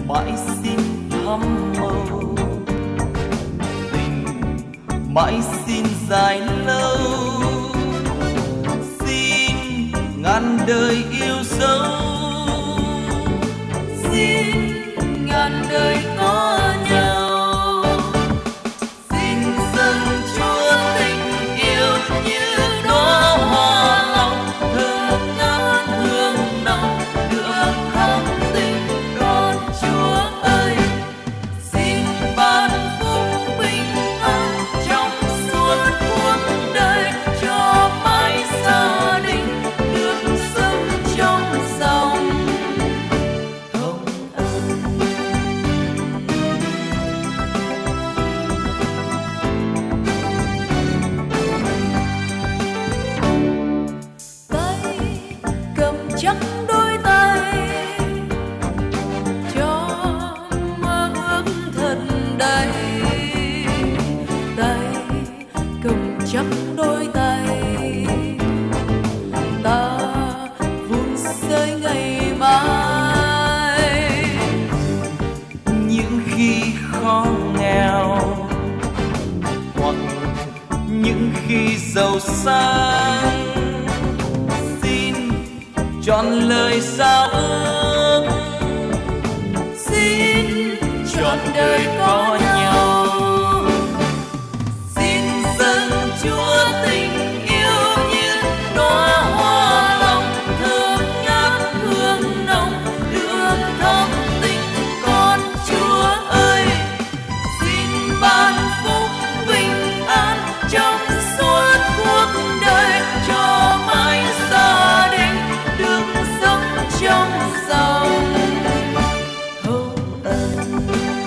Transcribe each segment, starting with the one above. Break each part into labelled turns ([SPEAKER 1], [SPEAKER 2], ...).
[SPEAKER 1] mãi xin thắm màu, tình mãi xin dài lâu, xin ngàn đời yêu dấu, xin ngàn đời có nhau, xin dâng Chúa tình yêu như đóa hoa lòng thơm ngát hương nồng được thắm tình con Chúa ơi, xin ban phúc bình an trong suốt cuộc đời cho mãi gia đình được sống trong dòng hồng ân. Tay cầm chắc đôi tay cho mơ ước thật đầy, tay cầm chắc đôi tay ta vun xây ngày mai. Những khi khó nghèo hoặc những khi giàu sang, xin chọn lời giao ước, xin chọn đời có nhau, xin dâng Chúa tình yêu như đóa hoa lòng thơm ngát hương nồng được thắm tình con Chúa ơi, xin ban phúc bình an trong suốt cuộc đời cho mãi gia đình được sống trong dòng hồng ân.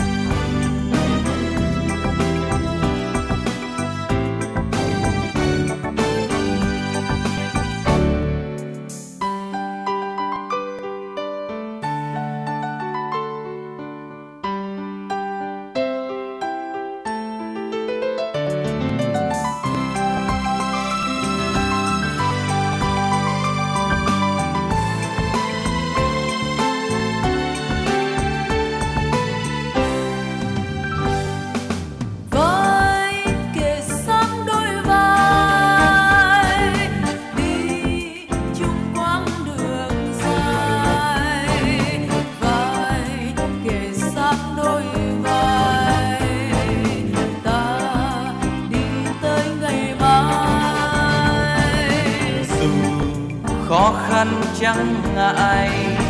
[SPEAKER 1] Vai kề sát đôi vai, đi chung quãng đường dài. Vai kề sát đôi vai, ta đi tới ngày mai. Dù khó khăn chẳng ngại,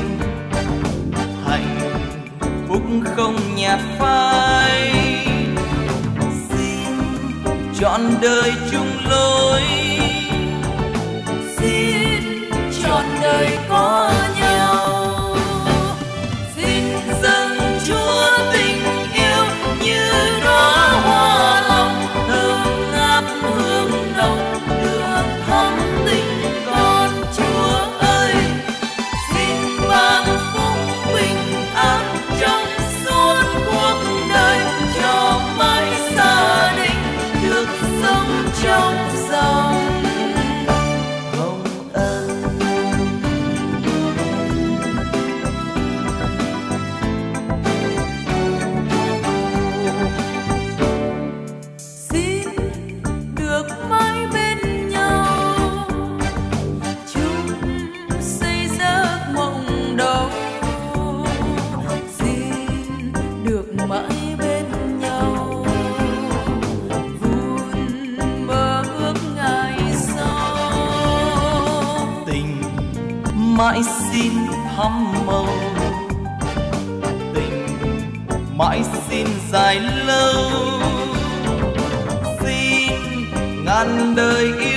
[SPEAKER 1] hạnh phúc không nhạt phai, xin chọn đời chung lối, xin chọn đời có nhau, xin dâng Chúa tình yêu như đóa hoa lòng thơm ngát hương nồng được thắm tình con Chúa ơi, xin ban phúc bình an trong suốt cuộc đời cho mãi gia đình được sống trong dòng hồng ân. Xin được mãi bên nhau, chung xây giấc mộng đầu, xin được mãi bên nhau, vun mơ ước ngày sau. Tình mãi xin thắm màu, tình mãi xin dài lâu, xin ngàn đời